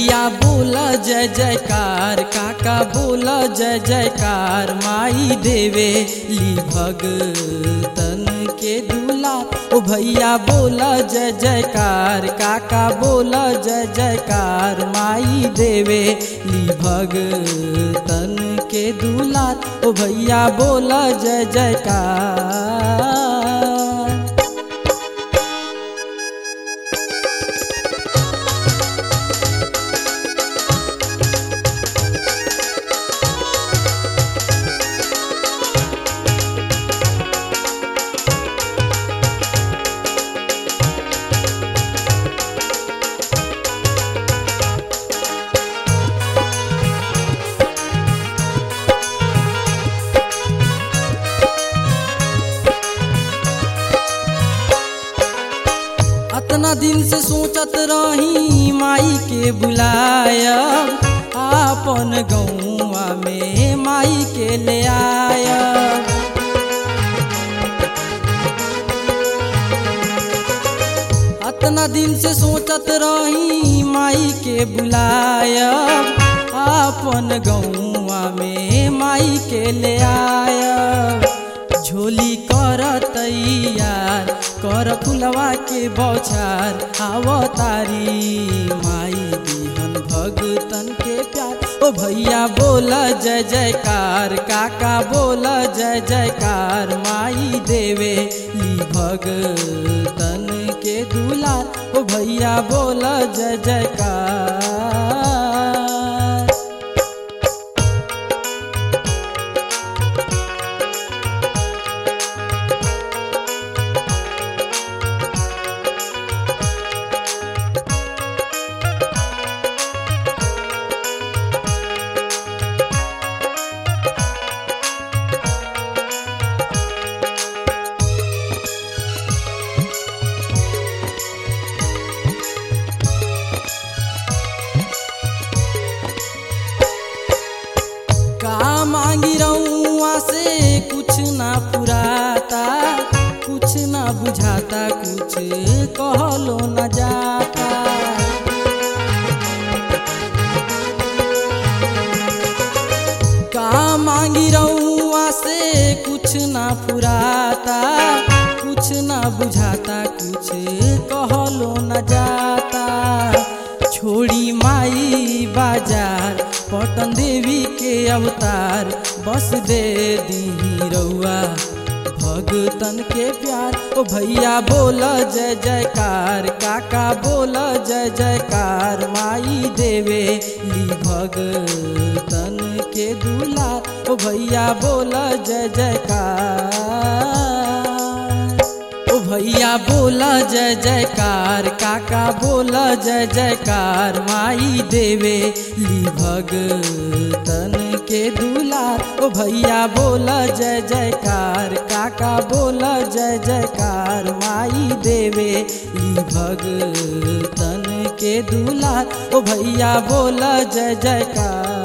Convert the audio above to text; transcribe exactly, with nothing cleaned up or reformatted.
भैया बोला जय जयकार, काका बोला जय जयकार, माई देवे ली भगतन के दुलार। ओ भैया बोला जय जयकार, काका बोला जय जयकार, माई देवे ली भगतन के दुलार। ओ भैया बोला जय जयकार। इतना दिन से सोचत रही माई के बुलायब, आपन गौवा में माई के ले आयब। इतना दिन से सोचत रही माई के बुलायब, आपन गौवा में माई के ले आयब। झोली कर तैयार, कर फुलवा के बौछार, आवतारी माई दिहन भगतन के प्यार। ओ भैया बोला जय जयकार, काका बोला जय जयकार, माई देवे ली भगतन के दुलार। ओ भैया बोला जय जयकार। का मांगी रउआ से कुछ ना पुराता, कुछ ना बुझाता, कुछ कहलो न जाता। का मांगी रउआ से कुछ ना पुराता, कुछ ना बुझाता, कुछ कहलो न जाता। छोड़ी माई बाजार, पटन देवी के अवतार, बस दे दी रउआ भगतन के प्यार। ओ भैया बोला जय जयकार, काका बोला जय जयकार, माई देवे ली भगतन के दुलार। ओ भैया बोला जय जयकार। ओ भैया बोला जय जयकार, काका बोला जय जयकार, माई देवे ली भगतन के दुलार। ओ भैया बोला जय जयकार, काका बोला जय जयकार, माई देवे ली भगतन के दुलार। ओ भैया बोला जय जयकार।